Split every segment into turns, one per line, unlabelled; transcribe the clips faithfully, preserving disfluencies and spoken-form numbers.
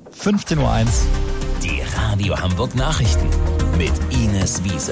fünfzehn Uhr eins.
Die Radio Hamburg Nachrichten mit Ines Wiese.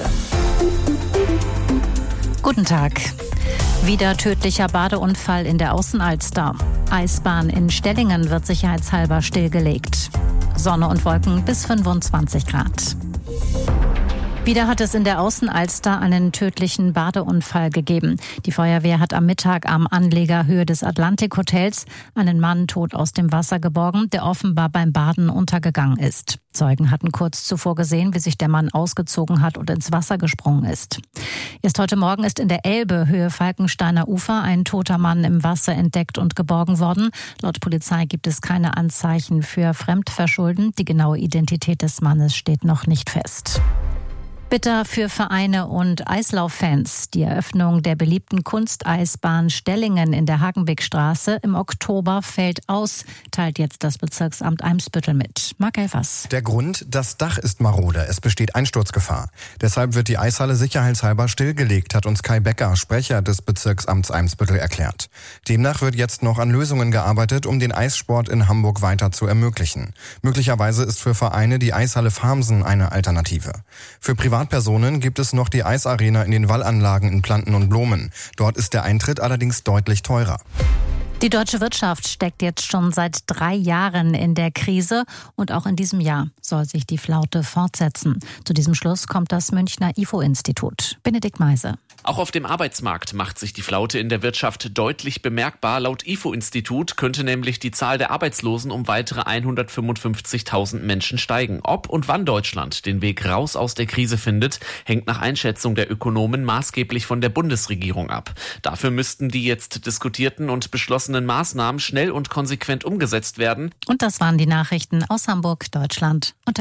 Guten Tag. Wieder tödlicher Badeunfall in der Außenalster. Eisbahn in Stellingen wird sicherheitshalber stillgelegt. Sonne und Wolken bis fünfundzwanzig Grad. Wieder hat es in der Außenalster einen tödlichen Badeunfall gegeben. Die Feuerwehr hat am Mittag am Anleger Höhe des Atlantik-Hotels einen Mann tot aus dem Wasser geborgen, der offenbar beim Baden untergegangen ist. Zeugen hatten kurz zuvor gesehen, wie sich der Mann ausgezogen hat und ins Wasser gesprungen ist. Erst heute Morgen ist in der Elbe, Höhe Falkensteiner Ufer, ein toter Mann im Wasser entdeckt und geborgen worden. Laut Polizei gibt es keine Anzeichen für Fremdverschulden. Die genaue Identität des Mannes steht noch nicht fest. Bitter für Vereine und Eislauffans. Die Eröffnung der beliebten Kunsteisbahn Stellingen in der Hagenbeckstraße im Oktober fällt aus, teilt jetzt das Bezirksamt Eimsbüttel mit. Marc Elfers.
Der Grund, das Dach ist marode, es besteht Einsturzgefahr. Deshalb wird die Eishalle sicherheitshalber stillgelegt, hat uns Kai Becker, Sprecher des Bezirksamts Eimsbüttel, erklärt. Demnach wird jetzt noch an Lösungen gearbeitet, um den Eissport in Hamburg weiter zu ermöglichen. Möglicherweise ist für Vereine die Eishalle Farmsen eine Alternative. Für Privatpersonen gibt es noch die Eisarena in den Wallanlagen in Planten und Blomen. Dort ist der Eintritt allerdings deutlich teurer.
Die deutsche Wirtschaft steckt jetzt schon seit drei Jahren in der Krise und auch in diesem Jahr soll sich die Flaute fortsetzen. Zu diesem Schluss kommt das Münchner I F O-Institut. Benedikt Meise.
Auch auf dem Arbeitsmarkt macht sich die Flaute in der Wirtschaft deutlich bemerkbar. Laut I F O-Institut könnte nämlich die Zahl der Arbeitslosen um weitere hundertfünfundfünfzigtausend Menschen steigen. Ob und wann Deutschland den Weg raus aus der Krise findet, hängt nach Einschätzung der Ökonomen maßgeblich von der Bundesregierung ab. Dafür müssten die jetzt diskutierten und beschlossenen Maßnahmen schnell und konsequent umgesetzt werden.
Und das waren die Nachrichten aus Hamburg, Deutschland und